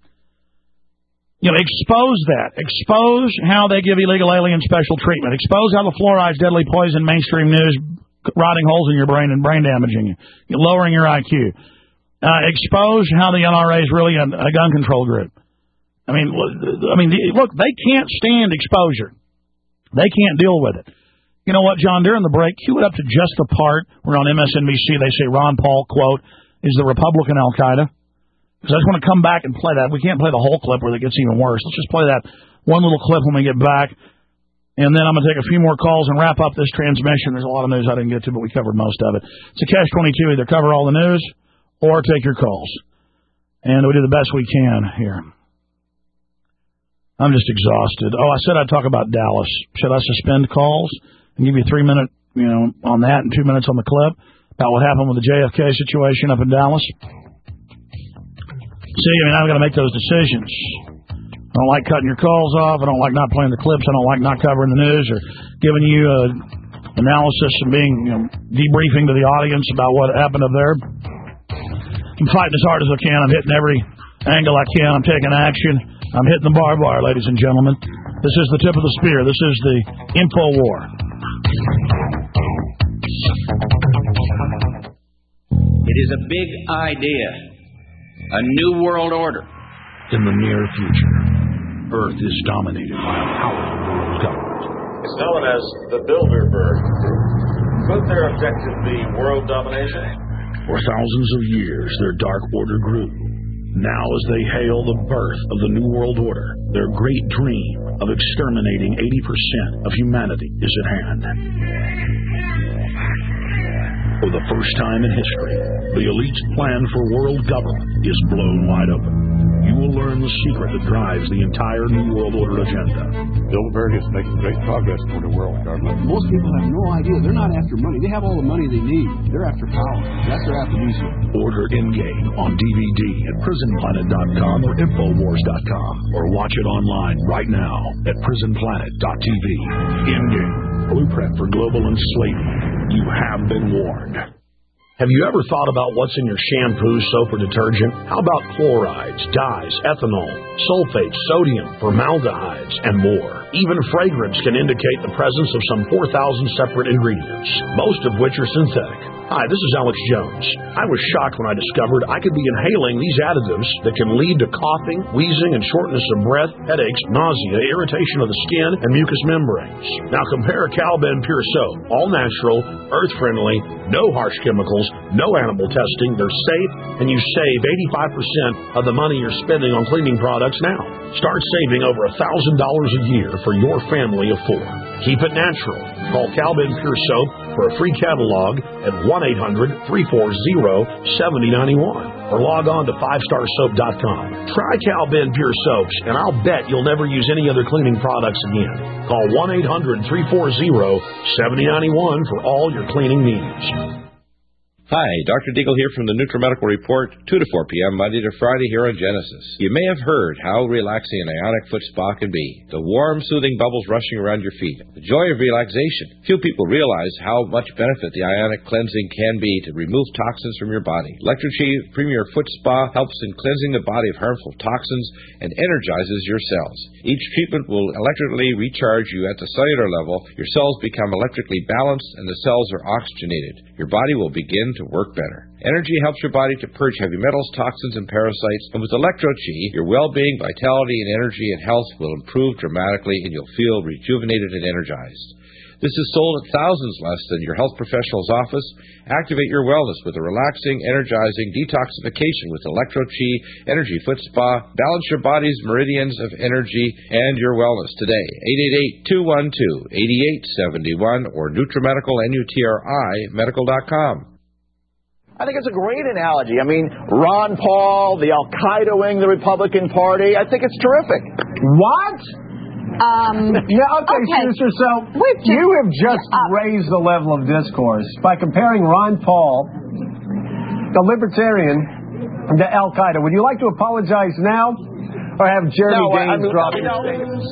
Expose that. Expose how they give illegal alien special treatment. Expose how the fluoride's deadly poison mainstream news, rotting holes in your brain and brain damaging you, lowering your IQ. Expose how the NRA is really a gun control group. I mean, look, they can't stand exposure. They can't deal with it. You know what, John? During the break, cue it up to just the part where on MSNBC they say Ron Paul, quote, is the Republican Al-Qaeda. Because I just want to come back and play that. We can't play the whole clip where it gets even worse. Let's just play that one little clip when we get back. And then I'm going to take a few more calls and wrap up this transmission. There's a lot of news I didn't get to, but we covered most of it. It's a catch-22. Either cover all the news or take your calls. And we do the best we can here. I'm just exhausted. Oh, I said I'd talk about Dallas. Should I suspend calls and give you 3 minutes, on that and 2 minutes on the clip about what happened with the JFK situation up in Dallas? See, I've got to make those decisions. I don't like cutting your calls off. I don't like not playing the clips. I don't like not covering the news or giving you analysis and being debriefing to the audience about what happened up there. I'm fighting as hard as I can. I'm hitting every angle I can. I'm taking action. I'm hitting the barbed wire, ladies and gentlemen. This is the tip of the spear. This is the info war. It is a big idea. A new world order. In the near future, Earth is dominated by a powerful world government. It's known as the Bilderberg Group. Could their objective be world domination? For thousands of years, their dark order grew. Now, as they hail the birth of the New World Order, their great dream of exterminating 80% of humanity is at hand. For the first time in history, the elite's plan for world government is blown wide open. You will learn the secret that drives the entire New World Order agenda. Bilderberg is making great progress toward a world government. Most people have no idea. They're not after money. They have all the money they need. They're after power. That's their attribution. Order Endgame on DVD at prisonplanet.com or Infowars.com, or watch it online right now at prisonplanet.tv. Endgame, blueprint for global enslavement. You have been warned. Have you ever thought about what's in your shampoo, soap, or detergent? How about chlorides, dyes, ethanol, sulfates, sodium, formaldehydes, and more? Even fragrance can indicate the presence of some 4,000 separate ingredients, most of which are synthetic. Hi, this is Alex Jones. I was shocked when I discovered I could be inhaling these additives that can lead to coughing, wheezing, and shortness of breath, headaches, nausea, irritation of the skin, and mucous membranes. Now compare Calben Pure Soap. All natural, earth-friendly, no harsh chemicals, no animal testing. They're safe, and you save 85% of the money you're spending on cleaning products now. Start saving over $1,000 a year for your family of 4. Keep it natural. Call Calben Pure Soap for a free catalog at 1-800-340-7091 or log on to 5starsoap.com. Try Calben Pure Soaps, and I'll bet you'll never use any other cleaning products again. Call 1-800-340-7091 for all your cleaning needs. Hi, Dr. Deagle here from the NutriMedical Report, 2 to 4 p.m., Monday to Friday here on Genesis. You may have heard how relaxing an ionic foot spa can be. The warm, soothing bubbles rushing around your feet. The joy of relaxation. Few people realize how much benefit the ionic cleansing can be to remove toxins from your body. Electro-Chi Premier Foot Spa helps in cleansing the body of harmful toxins and energizes your cells. Each treatment will electrically recharge you at the cellular level. Your cells become electrically balanced and the cells are oxygenated. Your body will begin to work better. Energy helps your body to purge heavy metals, toxins, and parasites. And with Electro-Chi, your well-being, vitality, and energy and health will improve dramatically, and you'll feel rejuvenated and energized. This is sold at thousands less than your health professional's office. Activate your wellness with a relaxing, energizing detoxification with Electro-Chi Energy Foot Spa. Balance your body's meridians of energy and your wellness today. 888-212-8871 or NutriMedical, N-U-T-R-I, medical.com. I think it's a great analogy. I mean, Ron Paul, the Al-Qaeda wing, the Republican Party. I think it's terrific. What? Okay, sister, so you have just raised the level of discourse by comparing Ron Paul, the libertarian, to Al-Qaeda. Would you like to apologize now or have Jeremy Gaines drop your statement?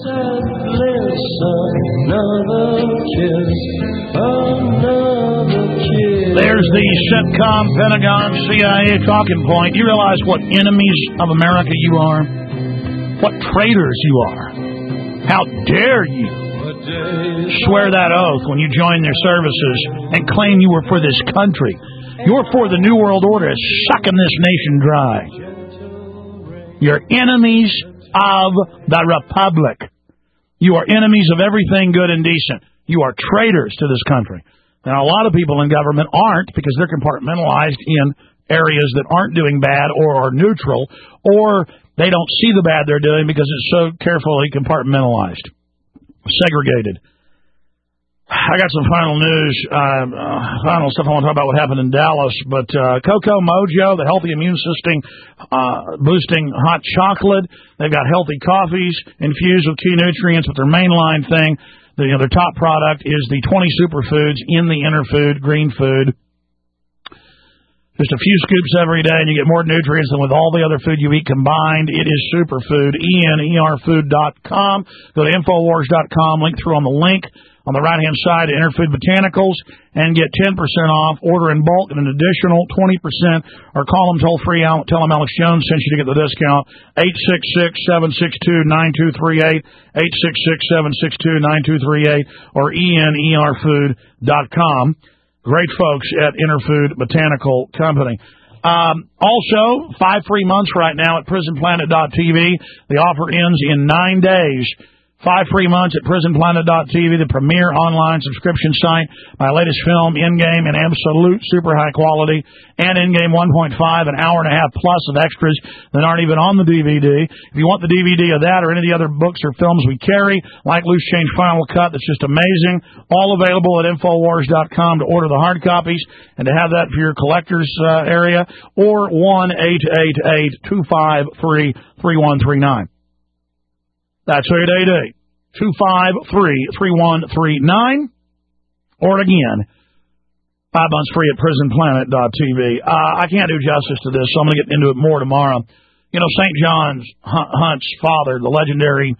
There's the CENTCOM, Pentagon, CIA talking point. You realize what enemies of America you are? What traitors you are? How dare you swear that oath when you join their services and claim you were for this country? You're for the New World Order. It's sucking this nation dry. You're enemies of the Republic. You are enemies of everything good and decent. You are traitors to this country. Now, a lot of people in government aren't because they're compartmentalized in areas that aren't doing bad or are neutral, or they don't see the bad they're doing because it's so carefully compartmentalized, segregated. I got some final news, final stuff I want to talk about what happened in Dallas, but Cocoa Mojo, the healthy immune system boosting hot chocolate, they've got healthy coffees infused with key nutrients, but their mainline thing, their top product is the 20 superfoods in the Interfood green food. Just a few scoops every day, and you get more nutrients than with all the other food you eat combined. It is superfood, ENERfood.com. Go to Infowars.com, link through on the link on the right-hand side, Interfood Botanicals, and get 10% off. Order in bulk and an additional 20%, or call them toll-free out. Tell them Alex Jones sent you to get the discount. 866-762-9238, 866-762-9238, or ENERfood.com. Great folks at Interfood Botanical Company. Also, 5 free months right now at PrisonPlanet.tv. The offer ends in 9 days. 5 free months at PrisonPlanet.tv, the premier online subscription site. My latest film, Endgame, in absolute super high quality, and Endgame 1.5, an hour and a half plus of extras that aren't even on the DVD. If you want the DVD of that or any of the other books or films we carry, like Loose Change Final Cut, that's just amazing. All available at Infowars.com to order the hard copies and to have that for your collector's area, or 1-888-253-3139. That's 888-253-3139. Or again, 5 months free at PrisonPlanet.tv. I can't do justice to this, so I'm going to get into it more tomorrow. You know, St. John Hunt's father, the legendary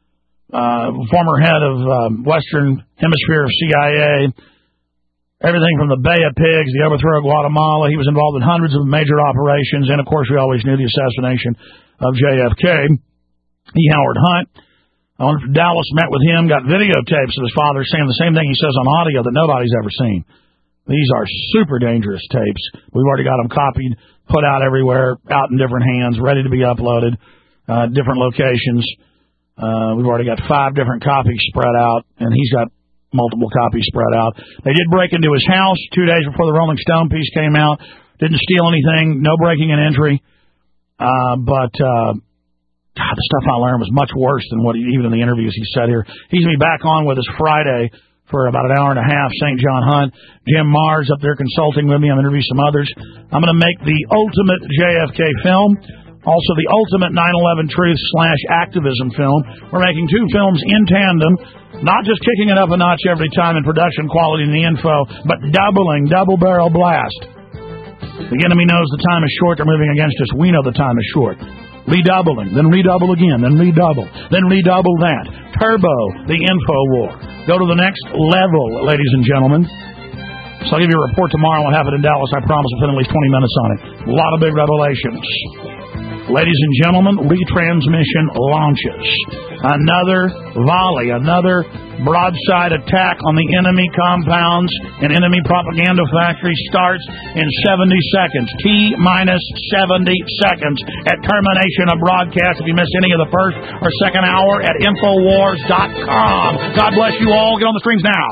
former head of Western Hemisphere of CIA, everything from the Bay of Pigs, the overthrow of Guatemala. He was involved in hundreds of major operations, and, of course, we always knew the assassination of JFK. E. Howard Hunt. I went to Dallas, met with him, got videotapes of his father saying the same thing he says on audio that nobody's ever seen. These are super dangerous tapes. We've already got them copied, put out everywhere, out in different hands, ready to be uploaded, different locations. We've already got 5 different copies spread out, and he's got multiple copies spread out. They did break into his house 2 days before the Rolling Stone piece came out. Didn't steal anything, no breaking and entry. But God, the stuff I learned was much worse than what even in the interviews he said here. He's going to be back on with us Friday for about an hour and a half. St. John Hunt, Jim Mars up there consulting with me. I'm going to interview some others. I'm going to make the ultimate JFK film, also the ultimate 9/11 truth / activism film. We're making 2 films in tandem, not just kicking it up a notch every time in production quality and the info, but doubling, double barrel blast. The enemy knows the time is short. They're moving against us. We know the time is short. Redoubling, then redouble again, then redouble that. Turbo, the info war. Go to the next level, ladies and gentlemen. So I'll give you a report tomorrow on what happened in Dallas. I promise within at least 20 minutes on it. A lot of big revelations. Ladies and gentlemen, retransmission launches. Another volley, another broadside attack on the enemy compounds and enemy propaganda factory starts in 70 seconds. T-70 seconds at termination of broadcast. If you miss any of the first or second hour at Infowars.com. God bless you all. Get on the streams now.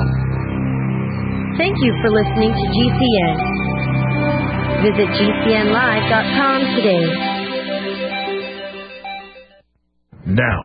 Thank you for listening to GCN. Visit GCNlive.com today. Now,